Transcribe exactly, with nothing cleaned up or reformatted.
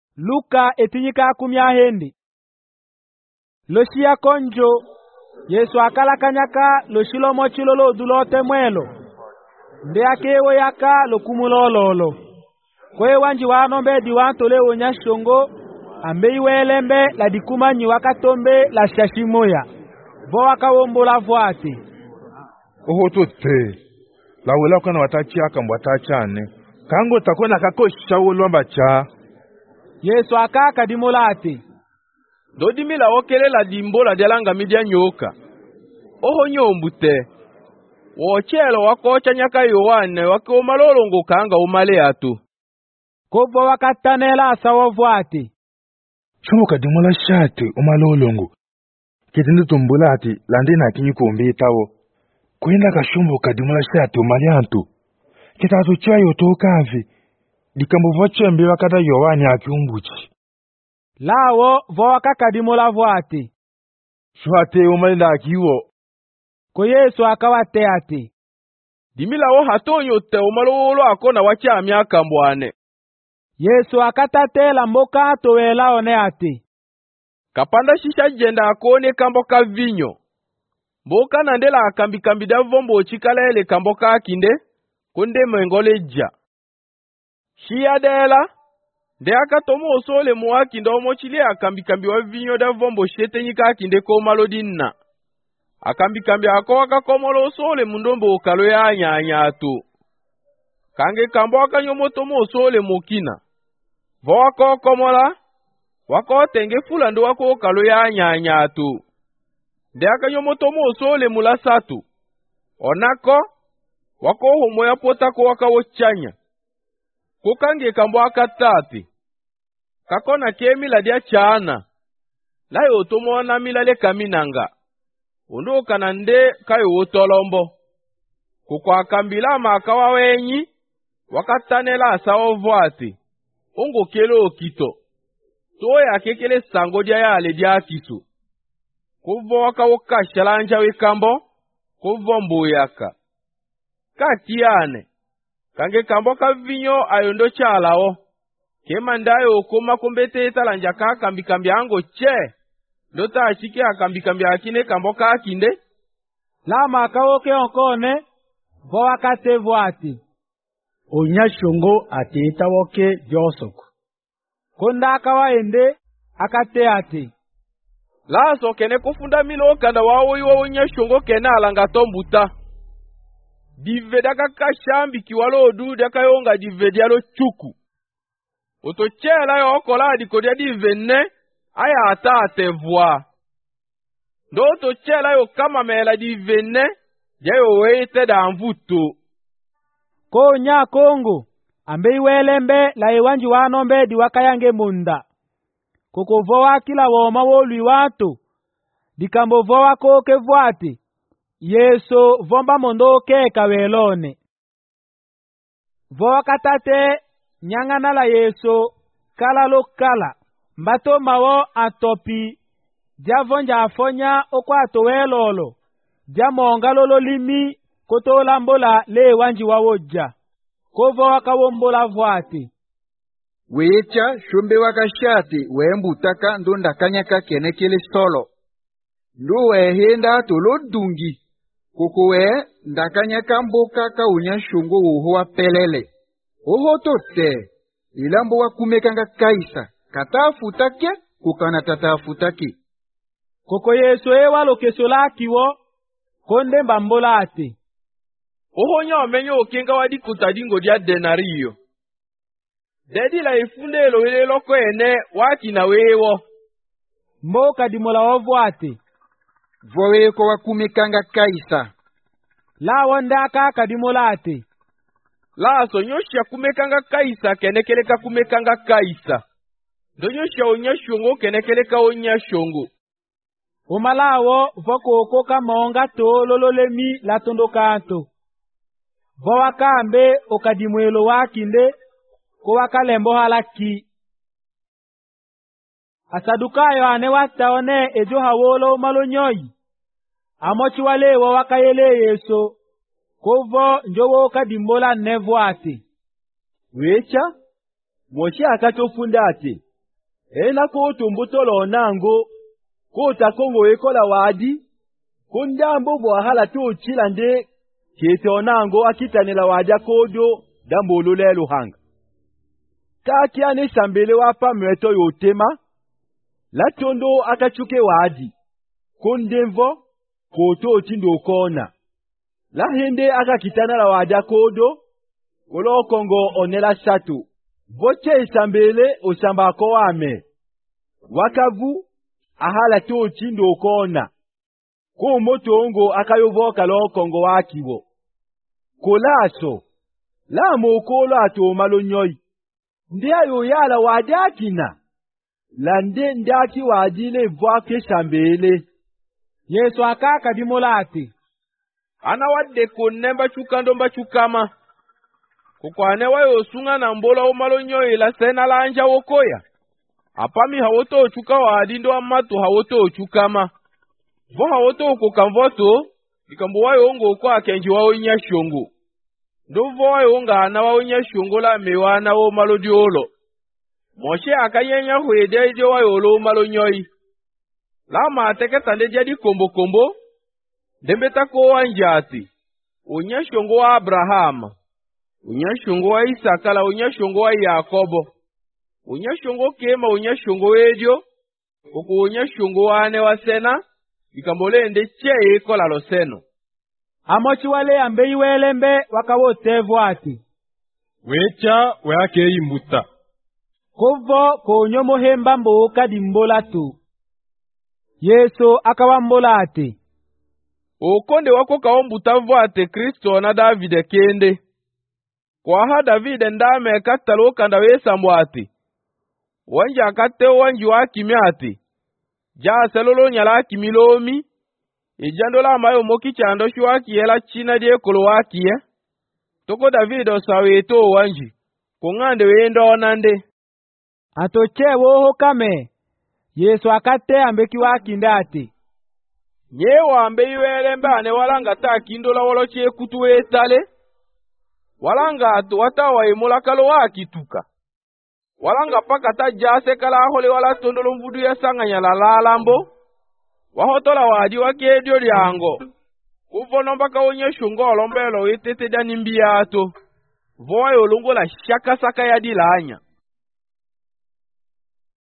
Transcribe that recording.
Luka etinyika kumya hendi. Loshia konjo, Yesu akala kanyaka loshilo mochilo lo dulote mwelo. Nde akewo yaka lokumulololo. Kwe wanji wanombe diwantole wonya shongo, ambe iwelembe la dikumanyi wakatombe la shashimoya. Vo wakawombola vuate. Oho tote, la wela kana watachi aka mwatachane. Kango takona kako shawo lomba cha. Yesu akaka dimolate. Dodimila okele la dimbola delanga midia nyoka. Oho nyombute. Wochelo wakocha nyaka Yohane wake umalolongo kanga umale atu. Kovo wakatanela sawa vuate. Shumo kadimola shati umalolongo. Kitendo tumbulati landina kinyi kumbi tawo. Kwenda kashumbo kadimola shati umaliantu. Kitatu chayo tokavi. Dikambo vochembe wakata Yohane akiumbuchi. Lawo vo wakakadimola vuate. Shwate umalenda akiwo. Ko Yesu akawate ate. Dimila wo hatonyo te umalolo akona wacha myaka mbwane. Yesu akatatela mboka atowela one ate. Kapanda shisha jenda akone kamboka vinyo. Mboka nandela akambi kambi da vombo chikalele kamboka akinde. Kunde mengoleja. Shia dela. De akatomo osole muaki ndo mochile akambi kambi wa vinyo da vombo shete nyika akinde ko malodinna. Akambi kambi ako waka komolo osole mundombo okalo ya nyanya atu. Kange kambo waka nyomotomo osole mokina. Vo wako komola. Wako tenge fula ndo wako okalo ya nyanya atu. De aka nyomotomo osole mula satu. Onako. Wako homo ya pota ko waka wochanya. Kukange kambo waka tati. Kakona kemi la dia chana. Lai otomo wana mila le kaminanga. Undo kanande kayo utolombo. Kukwa kambila makawa wenyi. Wakatanela sawo vuati. Ungo kelo okito. Toya kekele sango dia ya ale dia kisu. Kuvo waka woka shalanja wekambo. Kuvo mbuyaka. Katiane. Kange kambo ka vinyo ayondo chalao. Kema ndayo okoma kumbete etalanja ka kambi kambi ango che. Dota ashike akambi kambi akine kambo ka akinde. Lama akawoke onkone. Vo wakate vuati. Onya shongo ate itawoke diosoko. Konda akawa ende. Akate ate. Laso kene kufunda milo kanda wawo iwa onya shongo kene alanga tombuta. Diveda kakashambi kiwalo odu daka yonga divedi alo chuku. Otochela yo okola dikodia divene. Aya ata atevwa. Ndo otochela yo kama mela divene. Jayo weite da mvuto. Ko nya kongo. Ambe iwelembe la iwanji wanombe di wakayange munda. Koko voa kila woma wolu wato. Dikambo voa koke vuate. Yeso vomba mondo ke kawelone. Voa katate nyangana la Yeso kala lo kala. Mbato mawo atopi. Javonja afonya okwa atowelolo. Jamonga lolo limi koto lambola le wanji wawoja. Kovo wakawombola vuati. Wecha shumbe wakashati wembutaka ndunda kanyaka kenekele solo. Ndu wehenda tolo dungi. Kukuwe ndakanyaka mboka ka unya shungo uhuwa pelele. Oho tote. Ilambo wakumekanga kaisa. Katafutake kukana tatafutake. Koko Yesu ewa lokesola kiwo. Konde mbambola ate. Oho nya omenyo okenga wadi kutadingo dia denario. Dedi la ifunde lo ile loko ene waki na wewo. Mboka dimola wavu ate. Vowe ko wakumekanga kaisa. La wanda kaka dimola ate. La so nyosha kumekanga kaisa kenekeleka kumekanga kaisa. Donyosha onya shongo kenekeleka onya shongo. Umalawo voko okoka maonga to lololemi la tondo kanto. Vowa kambe okadimwelo wakinde ko wakalembo halaki. Asadukayo ane wataone ejo hawolo malonyoyi. Amochi wale wa wakayele Yeso. Kovo njowo kadimbola nevo ate. Wecha, mochi akatofunda ate. ena ko tumbutolo nango ko takongo ekola wadi kundambo bo hala to chilande kete nango akitanela wadi akodo dambo lulelo hanga kaki ane sambele wapa mweto yotema latondo akachuke wadi kundemvo koto chindo kona la hende akakitana la wadi akodo kolo kongo onela satu voche isambele osamba ko ame wakavu ahala to chindo kona ko motongo akayovoka lo kongo wakiwo kolaso la mokolo ato malonyoi ndiayo yala wadakina lande ndaki wadile voke sambele Yesu akaka dimolati ana wadde konnemba chukando mba chukama kukwane wayo sunga na mbola omalonyo ila sena lanja wokoya apami hawoto chuka wadi ndo amatu hawoto chukama vo hawoto kukamvoto ikambo wayo ngo kwa kenji wawo nyashongo ndo vo wayo nga ana wawo nyashongo la mewana wo malodiolo Moshe akayenya hwede ide wayo lo malonyoi la mateke tande jadi kombo kombo dembeta ko wanjati unyashongo wa Abraham unyashongo wa Isaka la unyashongo wa Yakobo unyashongo kema unyashongo edio kuku unyashongo wane wa sena ikambole ende che ikola lo seno amochi wale ambe iwelembe wakawotevu ati wecha weake imbuta kuvo konyomo hemba mboka dimbola tu Yesu akawambola ati ukonde wako kaombuta ate Kristo na Davide kende kwa ha Davide ndame katalo kanda wesa mwati wanja akate wanji wa kimiati ja selolo nyala kimilomi ijandola mayo moki chando shwaki yela china die kolo wakiye toko Davide osaweto wanji kungande wendo onande atoche woho kame Yesu akate ambeki wakindati nyewa ambe iwelembe ane walanga ta kindola woloche kutuwe tale walanga atu watawa imula kalo wakituka walanga paka ta jase kala hole wala tondolo mvudu ya sanga nyala lalambo wahotola wadi wake dio liango kufono mpaka onye shungolo mbelo itete dani mbiato voyo lungo la shaka saka ya dilanya